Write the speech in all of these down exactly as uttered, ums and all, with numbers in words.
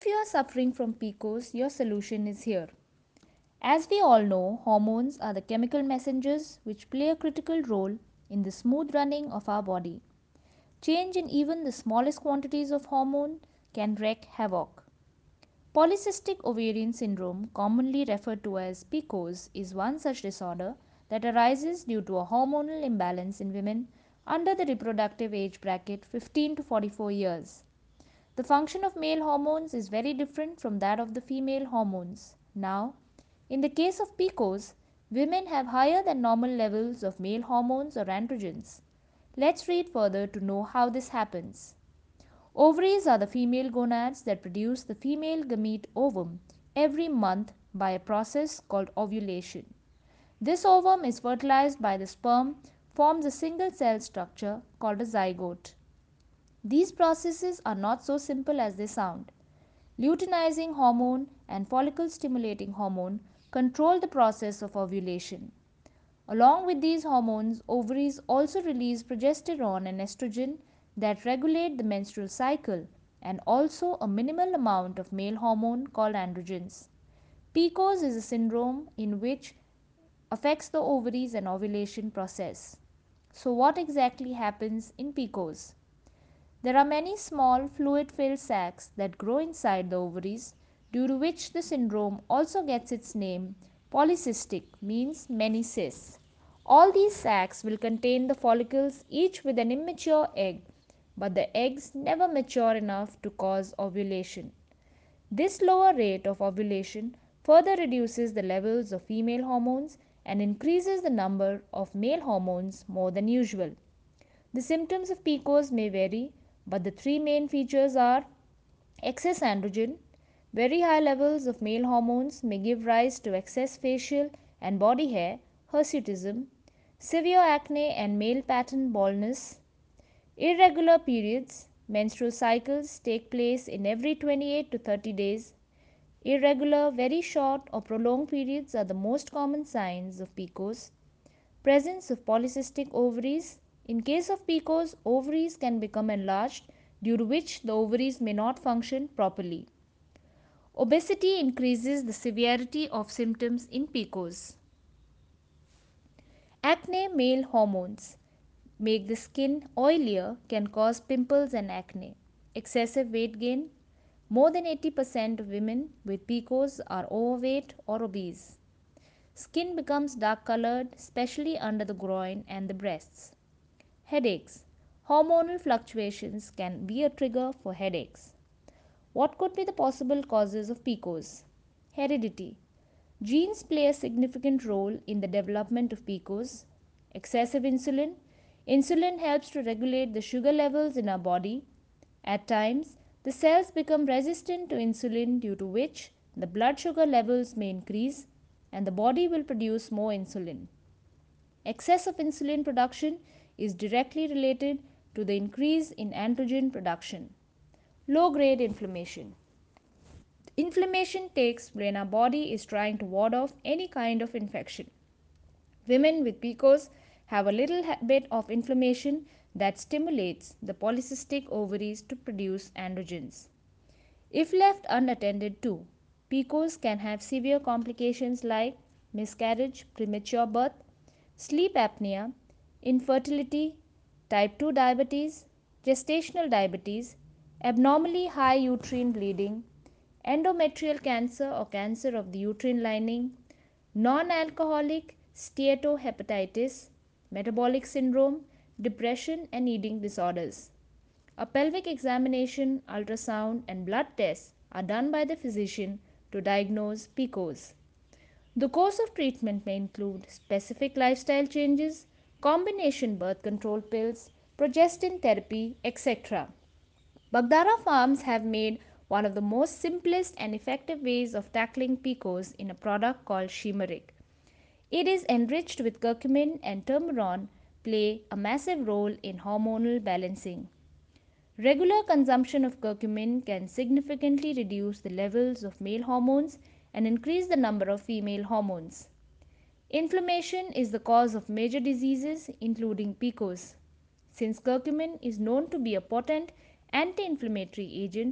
you are suffering from P C O S, your solution is here. As we all know, hormones are the chemical messengers which play a critical role in the smooth running of our body. Change in even the smallest quantities of hormone can wreak havoc. Polycystic ovarian syndrome, commonly referred to as P C O S, is one such disorder that arises due to a hormonal imbalance in women under the reproductive age bracket fifteen to forty-four years. The function of male hormones is very different from that of the female hormones. Now, in the case of P C O S, women have higher than normal levels of male hormones or androgens. Let's read further to know how this happens. Ovaries are the female gonads that produce the female gamete ovum every month by a process called ovulation. This ovum is fertilized by the sperm, forms a single cell structure called a zygote. These processes are not so simple as they sound. Luteinizing hormone and follicle stimulating hormone control the process of ovulation. Along with these hormones, ovaries also release progesterone and estrogen that regulate the menstrual cycle and also a minimal amount of male hormone called androgens. P C O S is a syndrome in which affects the ovaries and ovulation process. So what exactly happens in P C O S? There are many small fluid-filled sacs that grow inside the ovaries, due to which the syndrome also gets its name. Polycystic means many cysts. All these sacs will contain the follicles, each with an immature egg, but the eggs never mature enough to cause ovulation. This lower rate of ovulation further reduces the levels of female hormones and increases the number of male hormones more than usual. The symptoms of P C O S may vary, but the three main features are excess androgen. Very high levels of male hormones may give rise to excess facial and body hair, hirsutism, severe acne and male pattern baldness, irregular periods. Menstrual cycles take place in every twenty-eight to thirty days. Irregular, very short or prolonged periods are the most common signs of P C O S. Presence of polycystic ovaries. In case of P C O S, ovaries can become enlarged, due to which the ovaries may not function properly. Obesity increases the severity of symptoms in P C O S. Acne, male hormones make the skin oilier, can cause pimples and acne. Excessive weight gain. More than eighty percent of women with P C O S are overweight or obese. Skin becomes dark colored, especially under the groin and the breasts. Headaches. Hormonal fluctuations can be a trigger for headaches. What could be the possible causes of P C O S? Heredity. Genes play a significant role in the development of P C O S. Excessive insulin. Insulin helps to regulate the sugar levels in our body. At times, the cells become resistant to insulin, due to which the blood sugar levels may increase and the body will produce more insulin. Excess of insulin production is directly related to the increase in androgen production. Low grade inflammation. Inflammation takes when our body is trying to ward off any kind of infection. Women with P C O S have a little bit of inflammation that stimulates the polycystic ovaries to produce androgens. If left unattended to, P C O S can have severe complications like miscarriage, premature birth, sleep apnea, infertility, type two diabetes, gestational diabetes, abnormally high uterine bleeding, endometrial cancer or cancer of the uterine lining, non-alcoholic steatohepatitis, metabolic syndrome, depression and eating disorders. A pelvic examination, ultrasound and blood tests are done by the physician to diagnose P C O S. The course of treatment may include specific lifestyle changes, combination birth control pills, progestin therapy, et cetera. Bagdara Farms have made one of the most simplest and effective ways of tackling P C O S in a product called Shimeric. It is enriched with curcumin and turmeron play a massive role in hormonal balancing. Regular consumption of curcumin can significantly reduce the levels of male hormones and increase the number of female hormones. Inflammation is the cause of major diseases including P C O S. Since curcumin is known to be a potent anti-inflammatory agent,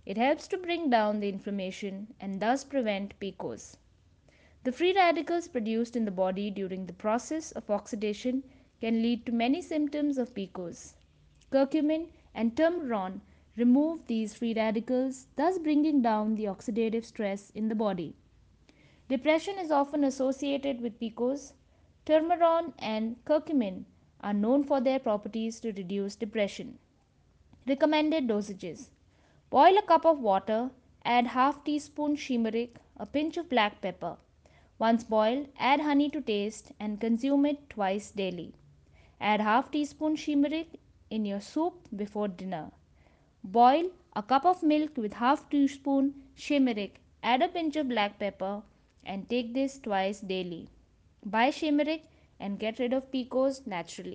It helps to bring down the inflammation and thus prevent P C O S. The free radicals produced in the body during the process of oxidation can lead to many symptoms of P C O S. Curcumin and turmeron remove these free radicals, thus bringing down the oxidative stress in the body. Depression is often associated with P C O S. Turmeron and curcumin are known for their properties to reduce depression. Recommended dosages: boil a cup of water, add half teaspoon turmeric, a pinch of black pepper. Once boiled, add honey to taste and consume it twice daily. Add half teaspoon turmeric in your soup before dinner. Boil a cup of milk with half teaspoon turmeric, add a pinch of black pepper and take this twice daily. Buy turmeric and get rid of P C O S naturally.